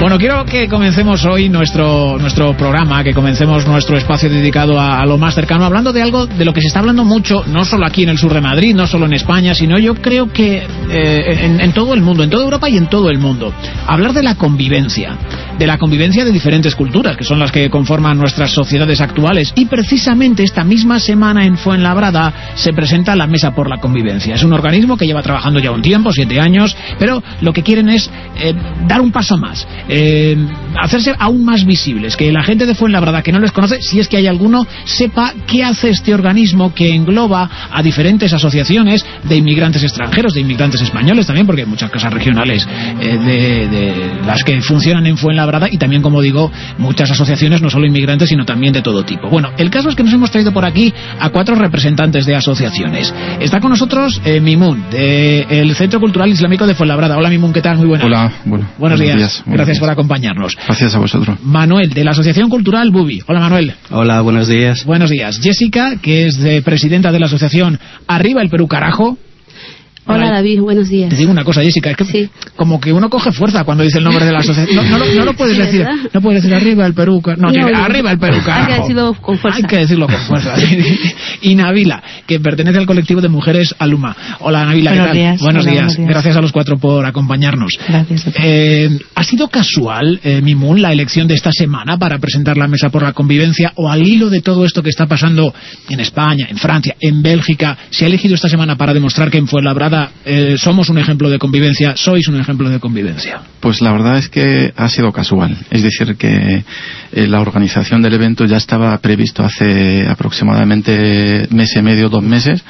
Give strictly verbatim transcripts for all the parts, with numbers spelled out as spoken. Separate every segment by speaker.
Speaker 1: Bueno, quiero que comencemos hoy nuestro nuestro programa, que comencemos nuestro espacio dedicado a, a lo más cercano, hablando de algo de lo que se está hablando mucho, no solo aquí en el sur de Madrid, no solo en España, sino yo creo que eh, en, en todo el mundo, en toda Europa y en todo el mundo. Hablar de la convivencia, de la convivencia de diferentes culturas, que son las que conforman nuestras sociedades actuales. Y precisamente esta misma semana en Fuenlabrada se presenta la Mesa por la Convivencia. Es un organismo que lleva trabajando ya un tiempo, siete años, pero lo que quieren es eh, dar un paso más. Eh, hacerse aún más visibles, que la gente de Fuenlabrada que no les conoce, si es que hay alguno, sepa qué hace este organismo que engloba a diferentes asociaciones de inmigrantes extranjeros, de inmigrantes españoles también, porque hay muchas casas regionales eh, de, de las que funcionan en Fuenlabrada, y también, como digo, muchas asociaciones, no solo inmigrantes, sino también de todo tipo. Bueno, el caso es que nos hemos traído por aquí a cuatro representantes de asociaciones. Está con nosotros eh, Mimun, del Centro Cultural Islámico de Fuenlabrada. Hola, Mimun, ¿qué tal? Muy buenas.
Speaker 2: Hola, bueno,
Speaker 1: buenos, buenos días. días. Gracias días. por acompañarnos.
Speaker 2: Gracias a vosotros.
Speaker 1: Manuel, de la Asociación Cultural Bubi. Hola, Manuel.
Speaker 3: Hola, buenos días.
Speaker 1: Buenos días. Jessica, que es de presidenta de la asociación Arriba el Perú Carajo.
Speaker 4: Hola, David, buenos días.
Speaker 1: Te digo una cosa, Jessica, es que
Speaker 4: sí.
Speaker 1: como que uno coge fuerza cuando dice el nombre de la asociación. No, no, no, no lo puedes
Speaker 4: sí,
Speaker 1: decir,
Speaker 4: ¿verdad?
Speaker 1: no puedes decir Arriba el Perú, no, no, no Arriba el Perú, carajo.
Speaker 4: Hay que decirlo con fuerza.
Speaker 1: Hay que decirlo con fuerza. Y Nabila, que pertenece al colectivo de mujeres Aluma. Hola, Nabila, ¿qué
Speaker 5: buenos
Speaker 1: tal?
Speaker 5: Días.
Speaker 1: Buenos,
Speaker 5: Hola,
Speaker 1: días.
Speaker 5: buenos días.
Speaker 1: Gracias a los cuatro por acompañarnos.
Speaker 5: Gracias.
Speaker 1: Eh, ¿Ha sido casual, eh, Mimun, la elección de esta semana para presentar la Mesa por la Convivencia, o al hilo de todo esto que está pasando en España, en Francia, en Bélgica, se ha elegido esta semana para demostrar que en Fuenlabrada eh, somos un ejemplo de convivencia, sois un ejemplo de convivencia?
Speaker 2: Pues la verdad es que ha sido casual. Es decir, que eh, la organización del evento ya estaba previsto hace aproximadamente mes y medio, dos meses,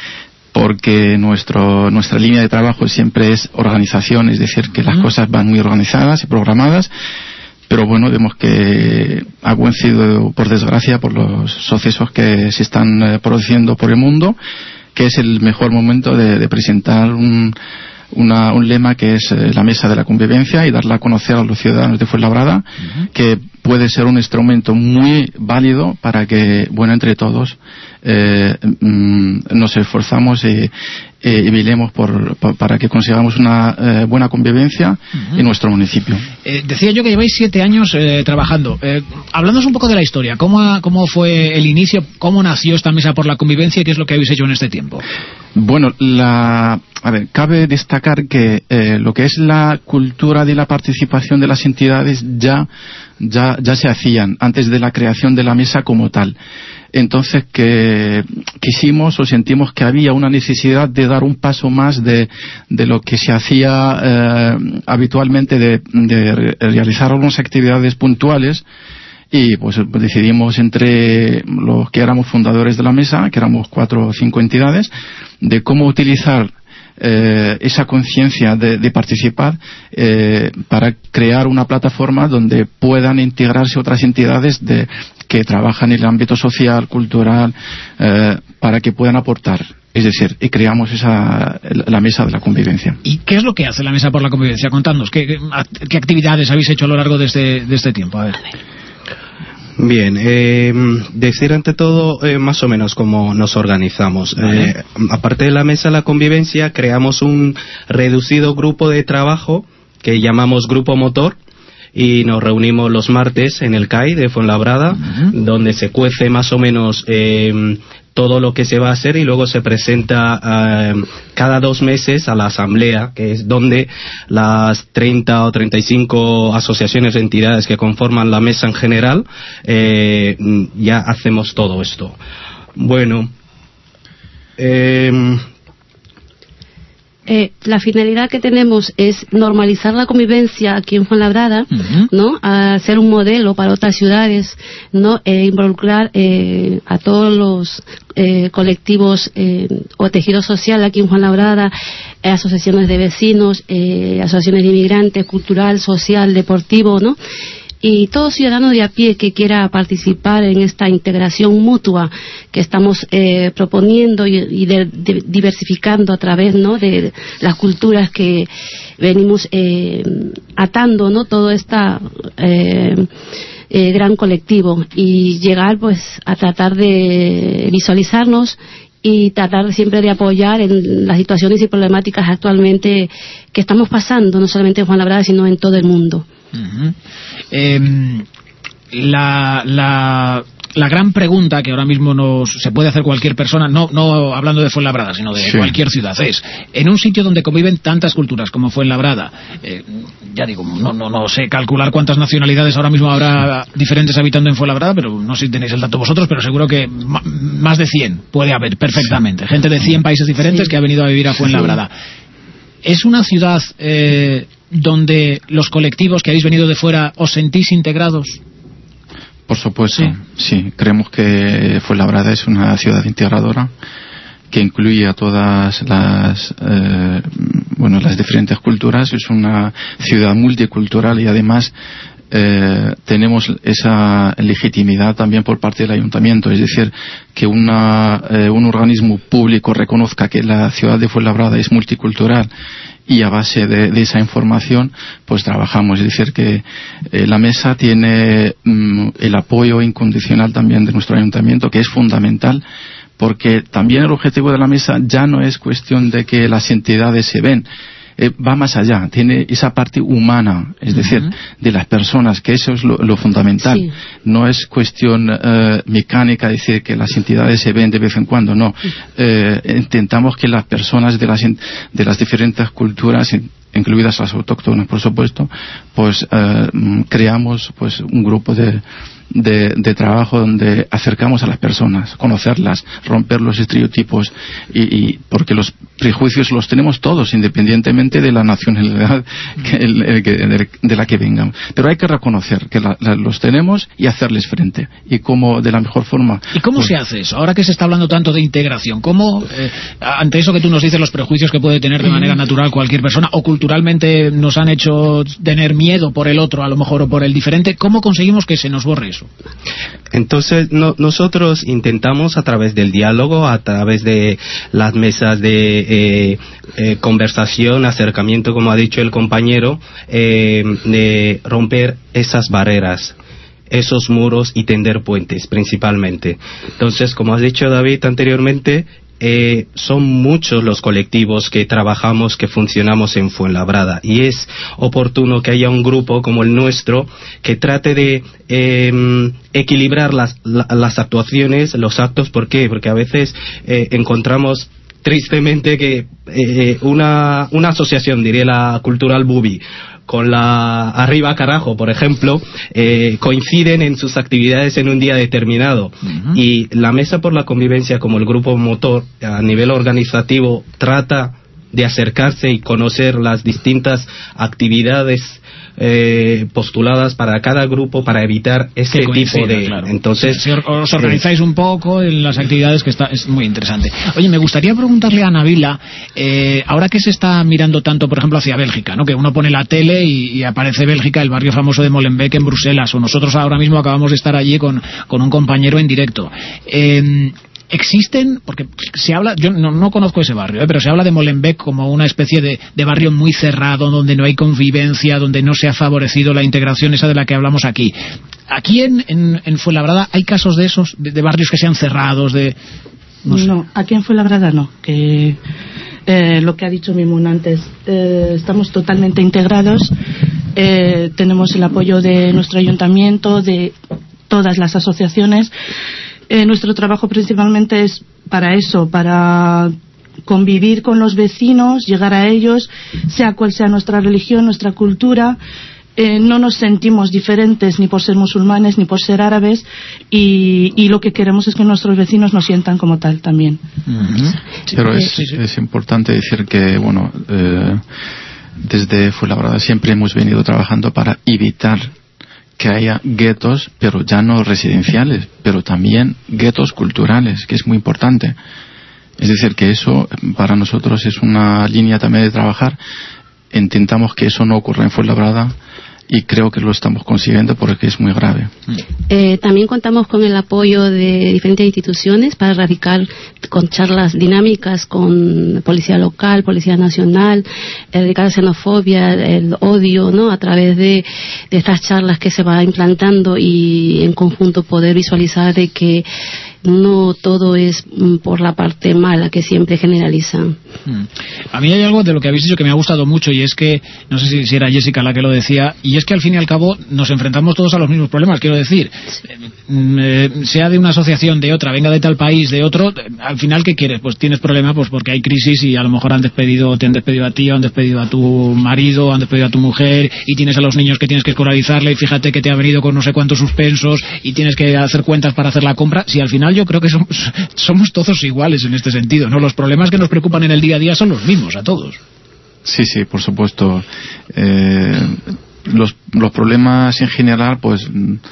Speaker 2: porque nuestro nuestra línea de trabajo siempre es organización, es decir, que las uh-huh. cosas van muy organizadas y programadas. Pero bueno, vemos que ha coincidido, por desgracia, por los sucesos que se están eh, produciendo por el mundo, que es el mejor momento de, de presentar un, una, un lema que es eh, la Mesa de la Convivencia, y darla a conocer a los ciudadanos de Fuenlabrada, uh-huh. que puede ser un instrumento muy válido para que, bueno, entre todos eh, mm, nos esforzamos y, eh, y velemos por, por, para que consigamos una eh, buena convivencia uh-huh. en nuestro municipio.
Speaker 1: Eh, decía yo que lleváis siete años eh, trabajando. Eh, hablándonos un poco de la historia, ¿cómo, ¿cómo fue el inicio? ¿Cómo nació esta Mesa por la Convivencia y qué es lo que habéis hecho en este tiempo?
Speaker 2: Bueno, la, a ver, cabe destacar que eh, lo que es la cultura de la participación de las entidades ya, ya, ya se hacían antes de la creación de la mesa como tal. Entonces, que quisimos o sentimos que había una necesidad de dar un paso más de, de lo que se hacía eh, habitualmente, de, de realizar algunas actividades puntuales. Y pues decidimos, entre los que éramos fundadores de la mesa, que éramos cuatro o cinco entidades, de cómo utilizar eh, esa conciencia de, de participar eh, para crear una plataforma donde puedan integrarse otras entidades de, que trabajan en el ámbito social, cultural, eh, para que puedan aportar. Es decir, y creamos esa, la Mesa de la Convivencia.
Speaker 1: ¿Y qué es lo que hace la Mesa por la Convivencia? Contadnos, ¿qué, qué, qué actividades habéis hecho a lo largo de este, de este tiempo? A ver.
Speaker 3: Bien, eh, decir ante todo eh, más o menos cómo nos organizamos.
Speaker 1: Vale.
Speaker 3: Eh, aparte de la Mesa de la Convivencia, creamos un reducido grupo de trabajo que llamamos Grupo Motor, y nos reunimos los martes en el C A I de Fuenlabrada, uh-huh. donde se cuece más o menos eh, todo lo que se va a hacer, y luego se presenta eh, cada dos meses a la asamblea, que es donde las treinta o treinta y cinco asociaciones de entidades que conforman la mesa en general eh, ya hacemos todo esto. Bueno, eh,
Speaker 4: Eh, la finalidad que tenemos es normalizar la convivencia aquí en Fuenlabrada, uh-huh. ¿no? A ser un modelo para otras ciudades, ¿no? E involucrar eh, a todos los eh, colectivos eh, o tejido social aquí en Fuenlabrada, eh, asociaciones de vecinos, eh, asociaciones de inmigrantes, cultural, social, deportivo, ¿no? Y todo ciudadano de a pie que quiera participar en esta integración mutua que estamos eh, proponiendo y, y de, de, diversificando a través, ¿no?, de las culturas que venimos eh, atando, ¿no?, todo esta eh, eh, gran colectivo, y llegar pues a tratar de visualizarnos y tratar siempre de apoyar en las situaciones y problemáticas actualmente que estamos pasando, no solamente en Fuenlabrada, sino en todo el mundo.
Speaker 1: Uh-huh. eh, la, la, la gran pregunta que ahora mismo nos se puede hacer cualquier persona, no, no hablando de Fuenlabrada, sino de sí. cualquier ciudad, es, en un sitio donde conviven tantas culturas como Fuenlabrada, eh, ya digo, no, no, no sé calcular cuántas nacionalidades ahora mismo habrá diferentes habitando en Fuenlabrada, pero no sé si tenéis el dato vosotros, pero seguro que m- más de cien puede haber perfectamente, gente de cien países diferentes sí. que ha venido a vivir a Fuenlabrada. Sí. ¿Es una ciudad eh, donde los colectivos que habéis venido de fuera os sentís integrados?
Speaker 2: Por supuesto, sí. sí. Creemos que Fuenlabrada es una ciudad integradora que incluye a todas las eh, bueno las diferentes culturas. Es una ciudad multicultural y además eh, tenemos esa legitimidad también por parte del ayuntamiento. Es decir, que una, eh, un organismo público reconozca que la ciudad de Fuenlabrada es multicultural y a base de, de esa información pues trabajamos. Es decir, que eh, la mesa tiene mm, el apoyo incondicional también de nuestro ayuntamiento, que es fundamental, porque también el objetivo de la mesa ya no es cuestión de que las entidades se ven, eh, va más allá, tiene esa parte humana, es decir, uh-huh. de las personas, que eso es lo, lo fundamental. Sí. No es cuestión eh, mecánica, decir que las entidades se ven de vez en cuando, no. Eh, intentamos que las personas de las, de las diferentes culturas, incluidas las autóctonas, por supuesto, pues eh, creamos pues un grupo de De, de trabajo donde acercamos a las personas, conocerlas, romper los estereotipos y, y porque los prejuicios los tenemos todos independientemente de la nacionalidad que, el, que, de, de la que vengan, pero hay que reconocer que la, la, los tenemos y hacerles frente y cómo de la mejor forma.
Speaker 1: ¿Y cómo pues, se hace eso? Ahora que se está hablando tanto de integración, ¿cómo eh, ante eso que tú nos dices, los prejuicios que puede tener de manera natural cualquier persona o culturalmente nos han hecho tener miedo por el otro a lo mejor o por el diferente, ¿cómo conseguimos que se nos borre eso?
Speaker 3: Entonces no, nosotros intentamos a través del diálogo, a través de las mesas de eh, eh, conversación, acercamiento, como ha dicho el compañero, eh, de romper esas barreras, esos muros y tender puentes principalmente. Entonces, como has dicho David anteriormente, Eh, son muchos los colectivos que trabajamos, que funcionamos en Fuenlabrada, y es oportuno que haya un grupo como el nuestro que trate de eh, equilibrar las, la, las actuaciones, los actos. ¿Por qué? Porque a veces eh, encontramos tristemente que eh, una, una asociación, diría la Cultural Bubi, con la Arriba Carajo, por ejemplo, eh, coinciden en sus actividades en un día determinado. Uh-huh. Y la Mesa por la Convivencia, como el grupo motor, a nivel organizativo, trata de acercarse y conocer las distintas actividades eh, postuladas para cada grupo para evitar ese tipo de... Claro. Entonces,
Speaker 1: si os organizáis sí. un poco en las actividades, que está es muy interesante. Oye, me gustaría preguntarle a Nabila, eh, ahora que se está mirando tanto, por ejemplo, hacia Bélgica, ¿no? Que uno pone la tele y, y aparece Bélgica, el barrio famoso de Molenbeek en Bruselas, o nosotros ahora mismo acabamos de estar allí con, con un compañero en directo. Eh, ¿Existen? Porque se habla, yo no, no conozco ese barrio, ¿eh? pero se habla de Molenbeek como una especie de, de barrio muy cerrado, donde no hay convivencia, donde no se ha favorecido la integración esa de la que hablamos aquí. Aquí en, en, en Fuenlabrada hay casos de esos, de, de barrios que sean cerrados, de...
Speaker 5: No, sé. no aquí en Fuenlabrada no, que eh, lo que ha dicho Mimun antes, eh, estamos totalmente integrados, eh, tenemos el apoyo de nuestro ayuntamiento, de todas las asociaciones. Eh, nuestro trabajo principalmente es para eso, para convivir con los vecinos, llegar a ellos, sea cual sea nuestra religión, nuestra cultura. Eh, no nos sentimos diferentes ni por ser musulmanes ni por ser árabes, y, y lo que queremos es que nuestros vecinos nos sientan como tal también.
Speaker 2: Uh-huh. Pero es, sí, sí. es importante decir que, bueno, eh, desde Fuenlabrada siempre hemos venido trabajando para evitar que haya guetos, pero ya no residenciales, pero también guetos culturales, que es muy importante. Es decir, que eso para nosotros es una línea también de trabajar. Intentamos que eso no ocurra en Fuenlabrada y creo que lo estamos consiguiendo porque es muy grave.
Speaker 4: Eh, también contamos con el apoyo de diferentes instituciones para erradicar con charlas dinámicas con policía local, policía nacional, erradicar la xenofobia, el odio, ¿no? A través de, de estas charlas que se va implantando y en conjunto poder visualizar de que no todo es mm, por la parte mala que siempre generalizan.
Speaker 1: Mm. A mí hay algo de lo que habéis dicho que me ha gustado mucho, y es que, no sé si, si era Jessica la que lo decía, y es que al fin y al cabo nos enfrentamos todos a los mismos problemas. Quiero decir, eh, sea de una asociación, de otra, venga de tal país, de otro, al final, ¿qué quieres? Pues tienes problemas pues porque hay crisis y a lo mejor han despedido, te han despedido a ti, o han despedido a tu marido, o han despedido a tu mujer, y tienes a los niños que tienes que escolarizarle, y fíjate que te ha venido con no sé cuántos suspensos, y tienes que hacer cuentas para hacer la compra. Si al final yo creo que somos, somos todos iguales en este sentido, ¿no? Los problemas que nos preocupan en el día a día son los mismos a todos.
Speaker 2: Sí, sí, por supuesto. Eh, los, los problemas en general, pues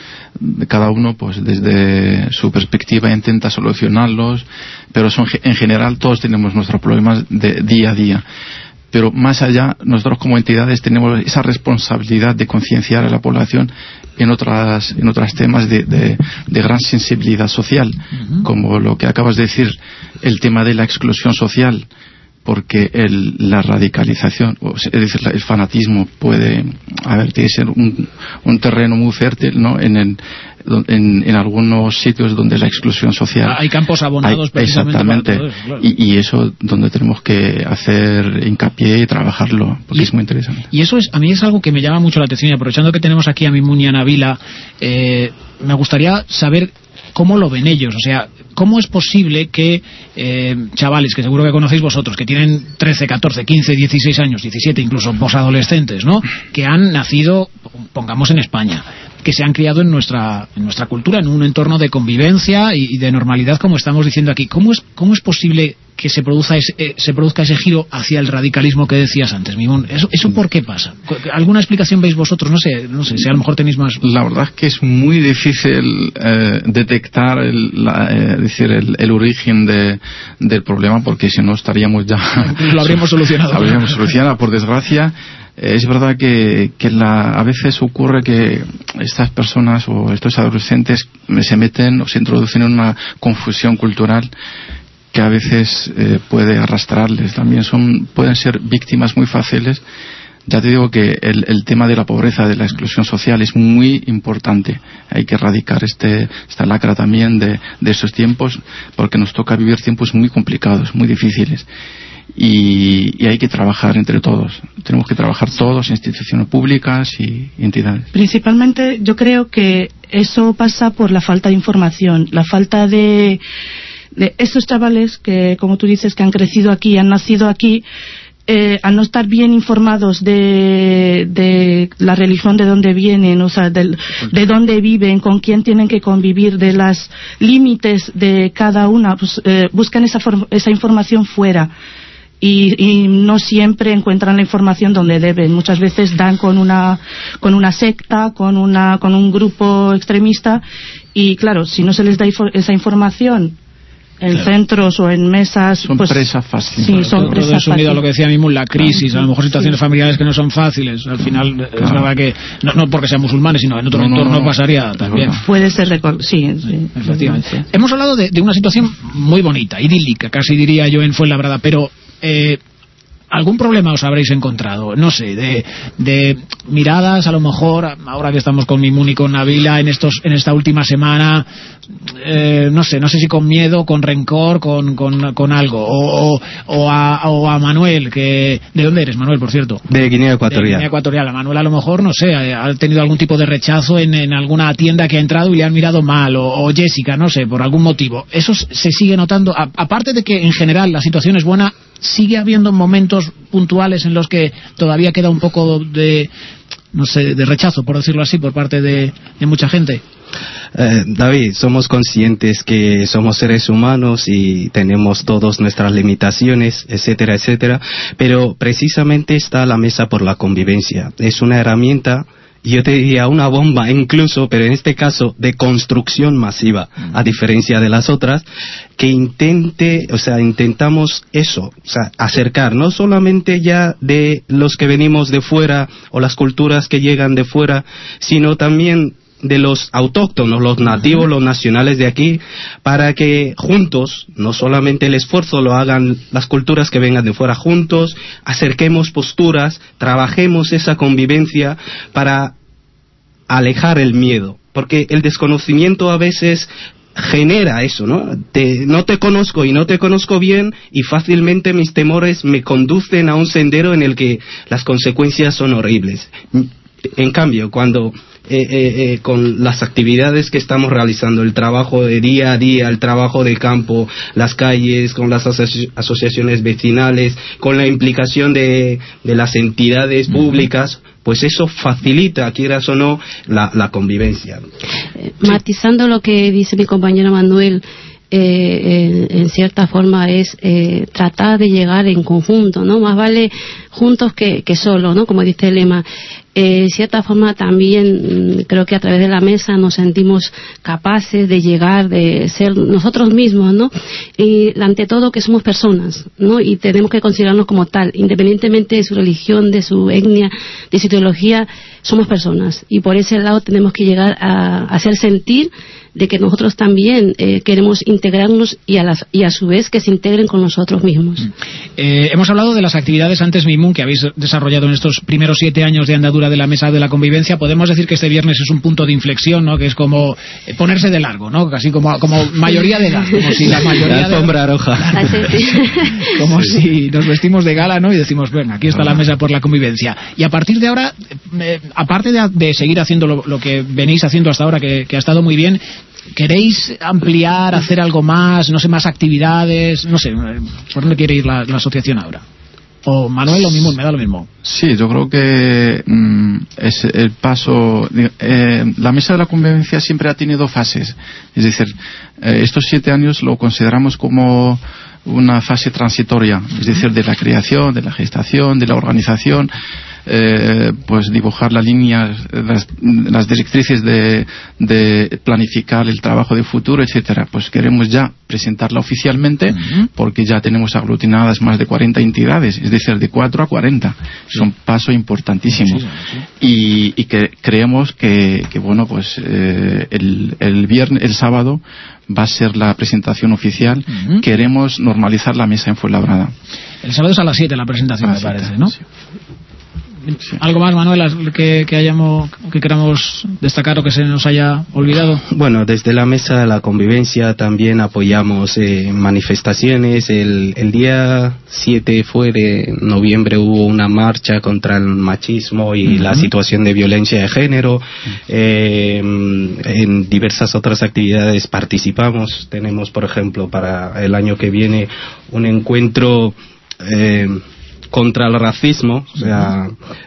Speaker 2: cada uno pues desde su perspectiva intenta solucionarlos, pero son en general todos tenemos nuestros problemas de día a día. Pero más allá, nosotros como entidades tenemos esa responsabilidad de concienciar a la población en otras en otros temas de, de, de gran sensibilidad social, uh-huh. como lo que acabas de decir, el tema de la exclusión social, porque el, la radicalización, es decir, el fanatismo puede, a ver, tiene que ser un, un terreno muy fértil, ¿no? En, el, en, en algunos sitios donde la exclusión social...
Speaker 1: Hay campos abonados
Speaker 2: hay,
Speaker 1: precisamente
Speaker 2: exactamente,
Speaker 1: para todo eso, claro.
Speaker 2: y, y eso donde tenemos que hacer hincapié y trabajarlo, porque
Speaker 1: y,
Speaker 2: es muy interesante.
Speaker 1: Y eso es, a mí es algo que me llama mucho la atención, y aprovechando que tenemos aquí a Mimoun y a Nabila, eh, me gustaría saber cómo lo ven ellos. O sea, ¿cómo es posible que eh, chavales, que seguro que conocéis vosotros, que tienen trece, catorce, quince, dieciséis años, diecisiete, incluso posadolescentes, ¿no?, que han nacido, pongamos, en España, que se han criado en nuestra en nuestra cultura, en un entorno de convivencia y, y de normalidad, como estamos diciendo aquí, ¿cómo es cómo es posible que se produzca ese, eh, se produzca ese giro hacia el radicalismo que decías antes, Mimoun? ¿Eso, eso por qué pasa? ¿Alguna explicación veis vosotros? No sé, no sé, si a lo mejor tenéis más...
Speaker 2: La verdad es que es muy difícil eh, detectar el, la, eh, decir, el, el origen de, del problema, porque si no estaríamos ya...
Speaker 1: Lo habríamos solucionado.
Speaker 2: Lo habríamos solucionado, por desgracia. Es verdad que, que la, a veces ocurre que estas personas o estos adolescentes se meten o se introducen en una confusión cultural que a veces eh, puede arrastrarles. También son pueden ser víctimas muy fáciles. Ya te digo que el, el tema de la pobreza, de la exclusión social es muy importante. Hay que erradicar este, esta lacra también de, de estos tiempos, porque nos toca vivir tiempos muy complicados, muy difíciles. Y, y hay que trabajar entre todos. Tenemos que trabajar todos, instituciones públicas y entidades.
Speaker 5: Principalmente yo creo que eso pasa por la falta de información, la falta de, de esos chavales que, como tú dices, que han crecido aquí, han nacido aquí, eh, al no estar bien informados de, de la religión de dónde vienen, o sea, de, de dónde viven, con quién tienen que convivir, de los límites de cada una, pues, eh, buscan esa, esa información fuera. Y, y no siempre encuentran la información donde deben. Muchas veces dan con una con una secta, con una con un grupo extremista, y claro, si no se les da esa información en claro. centros o en mesas,
Speaker 2: son
Speaker 5: pues,
Speaker 2: presa fácil.
Speaker 1: Sí, son todo, presa todo eso unido a lo que decía Mimoun, la crisis, a lo mejor situaciones sí. familiares que no son fáciles. Al final claro. es verdad que no, no porque sean musulmanes, sino en otro no, entorno no, no, pasaría también.
Speaker 5: Puede ser recor- sí, sí,
Speaker 1: efectivamente. Sí. Hemos hablado de, de una situación muy bonita, idílica, casi diría yo, en Fuenlabrada, pero eh, ¿algún problema os habréis encontrado? No sé, de, de miradas, a lo mejor, ahora que estamos con Mimoun y con Nabila en estos en esta última semana, eh, no sé, no sé si con miedo, con rencor, con, con, con algo, o, o, o, a, o a Manuel, que... ¿De dónde eres, Manuel, por cierto?
Speaker 3: De Guinea Ecuatorial. De
Speaker 1: Guinea Ecuatorial. A Manuel, a lo mejor, no sé, ha tenido algún tipo de rechazo en, en alguna tienda que ha entrado y le han mirado mal, o, o Jessica, no sé, por algún motivo. Eso se sigue notando, a, aparte de que en general la situación es buena, sigue habiendo momentos puntuales en los que todavía queda un poco de, no sé, de rechazo, por decirlo así, por parte de, de mucha gente.
Speaker 3: Eh, David, somos conscientes que somos seres humanos y tenemos todas nuestras limitaciones, etcétera, etcétera, pero precisamente está la mesa por la convivencia. Es una herramienta, yo te diría una bomba incluso, pero en este caso de construcción masiva, a diferencia de las otras, que intente, o sea, intentamos eso, o sea, acercar no solamente ya de los que venimos de fuera o las culturas que llegan de fuera, sino también de los autóctonos, los nativos, los nacionales de aquí, para que juntos, no solamente el esfuerzo lo hagan las culturas que vengan de fuera, juntos acerquemos posturas, trabajemos esa convivencia para alejar el miedo, porque el desconocimiento a veces genera eso, ¿no? Te, no te conozco y no te conozco bien y fácilmente mis temores me conducen a un sendero en el que las consecuencias son horribles. En cambio, cuando eh, eh, eh, con las actividades que estamos realizando, el trabajo de día a día, el trabajo de campo, las calles, con las asoci- asociaciones vecinales, con la implicación de, de las entidades públicas, pues eso facilita, quieras o no, la, la convivencia.
Speaker 4: Eh, matizando lo que dice mi compañero Manuel, eh, en, en cierta forma es eh, tratar de llegar en conjunto, ¿no? Más vale juntos que, que solo, ¿no? Como dice el lema. Eh, en cierta forma también creo que a través de la mesa nos sentimos capaces de llegar, de ser nosotros mismos, ¿no? Y ante todo que somos personas, ¿no? Y tenemos que considerarnos como tal, independientemente de su religión, de su etnia, de su ideología, somos personas. Y por ese lado tenemos que llegar a, a hacer sentir de que nosotros también eh, queremos integrarnos y a, las, y a su vez que se integren con nosotros mismos.
Speaker 1: Eh, hemos hablado de las actividades antes, Mimun, que habéis desarrollado en estos primeros siete años de andadura de la Mesa de la Convivencia. Podemos decir que este viernes es un punto de inflexión, ¿no? Que es como ponerse de largo, ¿no? Casi como, como mayoría de edad, como si la mayoría
Speaker 3: la alfombra de... roja.
Speaker 1: Como si nos vestimos de gala, ¿no? Y decimos, bueno, aquí está la Mesa por la Convivencia. Y a partir de ahora, eh, aparte de, de seguir haciendo lo, lo que venís haciendo hasta ahora, que, que ha estado muy bien, ¿queréis ampliar, hacer algo más, no sé, más actividades? No sé, ¿por dónde quiere ir la, la asociación ahora? O Manuel, lo mismo, me da lo mismo.
Speaker 2: Sí, yo creo que mm, es el paso. Eh, la Mesa de la Convivencia siempre ha tenido fases. Es decir, eh, estos siete años lo consideramos como una fase transitoria, es decir, de la creación, de la gestación, de la organización. Eh, pues dibujar la línea, las, las directrices de, de planificar el trabajo de futuro, etcétera. Pues queremos ya presentarla oficialmente, uh-huh. porque ya tenemos aglutinadas más de cuarenta entidades, es decir, de cuatro a cuarenta. Sí. Es un paso importantísimo. Sí, sí, sí. Y, y que creemos que, que bueno, pues eh, el, el viernes, el sábado va a ser la presentación oficial. Uh-huh. Queremos normalizar la mesa en Fuenlabrada.
Speaker 1: El sábado es a las siete la presentación, me parece, ¿no?
Speaker 2: Sí.
Speaker 1: Sí. ¿Algo más, Manuel, que, que hayamos, que queramos destacar o que se nos haya olvidado?
Speaker 3: Bueno, desde la Mesa de la Convivencia también apoyamos eh, manifestaciones. El, el día siete fue de noviembre, hubo una marcha contra el machismo y uh-huh. la situación de violencia de género. Uh-huh. Eh, en diversas otras actividades participamos. Tenemos, por ejemplo, para el año que viene un encuentro eh, contra el racismo, o sea,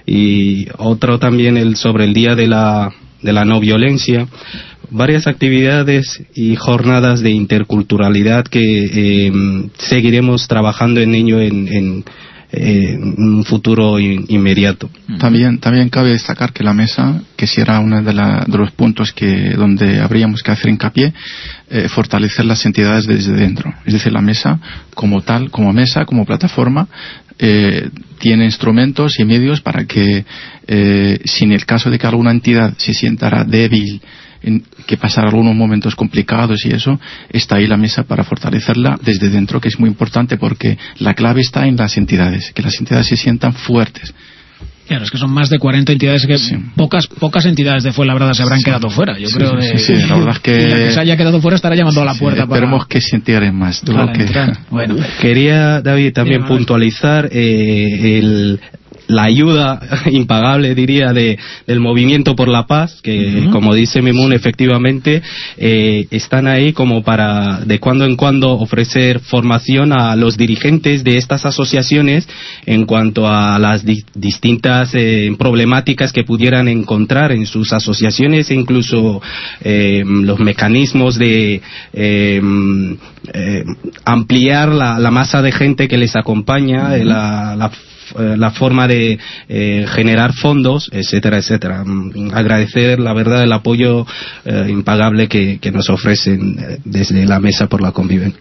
Speaker 3: y otro también el sobre el día de la de la no violencia, varias actividades y jornadas de interculturalidad que eh, seguiremos trabajando en ello en, en, en un futuro in, inmediato.
Speaker 2: También también cabe destacar que la mesa, que será uno de, la, de los puntos que donde habríamos que hacer hincapié, eh, fortalecer las entidades desde dentro, es decir, la mesa como tal, como mesa, como plataforma. Eh, tiene instrumentos y medios para que, eh, si en el caso de que alguna entidad se sienta débil, en, que pasará algunos momentos complicados y eso, está ahí la mesa para fortalecerla desde dentro, que es muy importante porque la clave está en las entidades, que las entidades se sientan fuertes.
Speaker 1: Claro, es que son más de cuarenta entidades que sí. pocas pocas entidades de Fuenlabrada se habrán sí. quedado fuera. Yo
Speaker 2: sí,
Speaker 1: creo
Speaker 2: sí,
Speaker 1: de,
Speaker 2: sí, sí. La verdad es que
Speaker 1: la que se haya quedado fuera estará llamando a la puerta.
Speaker 2: Sí, esperemos
Speaker 1: para,
Speaker 2: que se enteren más.
Speaker 1: Para
Speaker 2: que...
Speaker 1: Bueno,
Speaker 3: quería, David, también sí, puntualizar eh, el la ayuda impagable, diría, de del Movimiento por la Paz, que uh-huh. como dice Mimun, efectivamente eh, están ahí como para de cuando en cuando ofrecer formación a los dirigentes de estas asociaciones en cuanto a las di- distintas eh, problemáticas que pudieran encontrar en sus asociaciones e incluso eh, los mecanismos de eh, eh, ampliar la, la masa de gente que les acompaña, uh-huh. eh, la, la la forma de eh, generar fondos, etcétera, etcétera. Agradecer, la verdad, el apoyo eh, impagable que, que nos ofrecen eh, desde la Mesa por la Convivencia.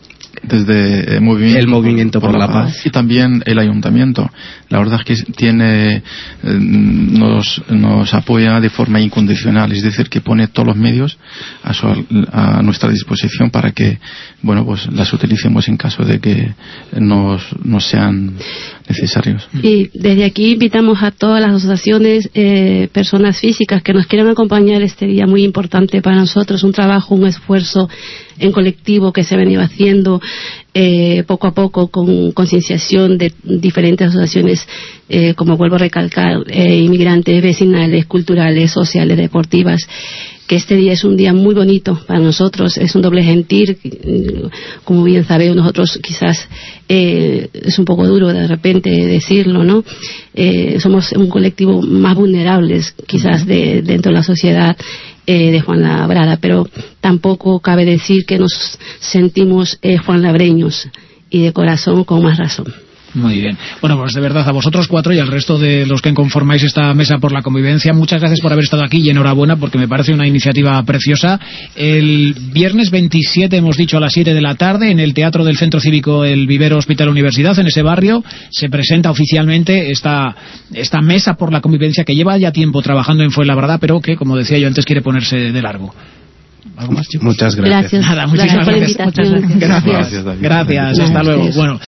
Speaker 2: Desde el movimiento,
Speaker 3: el movimiento por, por la, la paz.
Speaker 2: paz y también el ayuntamiento. La verdad es que tiene eh, nos nos apoya de forma incondicional, es decir, que pone todos los medios a, su, a nuestra disposición para que, bueno, pues las utilicemos en caso de que nos, nos sean necesarios.
Speaker 4: Y desde aquí invitamos a todas las asociaciones, eh, personas físicas que nos quieran acompañar este día muy importante para nosotros, un trabajo, un esfuerzo en colectivo que se ha venido haciendo eh, poco a poco con concienciación de diferentes asociaciones, eh, como vuelvo a recalcar, eh, inmigrantes, vecinales, culturales, sociales, deportivas, que este día es un día muy bonito para nosotros, es un doble sentir, como bien sabéis, nosotros quizás eh, es un poco duro de repente decirlo, ¿no? Eh, somos un colectivo más vulnerables quizás de, dentro de la sociedad eh, de Fuenlabrada, pero tampoco cabe decir que nos sentimos eh, fuenlabreños, y de corazón con más razón.
Speaker 1: Muy bien. Bueno, pues de verdad a vosotros cuatro y al resto de los que conformáis esta mesa por la convivencia, muchas gracias por haber estado aquí y enhorabuena porque me parece una iniciativa preciosa. El viernes veintisiete, hemos dicho, a las siete de la tarde, en el Teatro del Centro Cívico El Vivero Hospital Universidad, en ese barrio, se presenta oficialmente esta, esta mesa por la convivencia que lleva ya tiempo trabajando en Fuenlabrada, pero que, como decía yo antes, quiere ponerse de largo. ¿Algo más, chicos?
Speaker 3: Muchas gracias.
Speaker 4: Gracias.
Speaker 1: Nada, muchísimas
Speaker 4: gracias por la
Speaker 1: gracias.
Speaker 4: invitación.
Speaker 1: Gracias. Gracias. Gracias. Hasta luego. Bueno.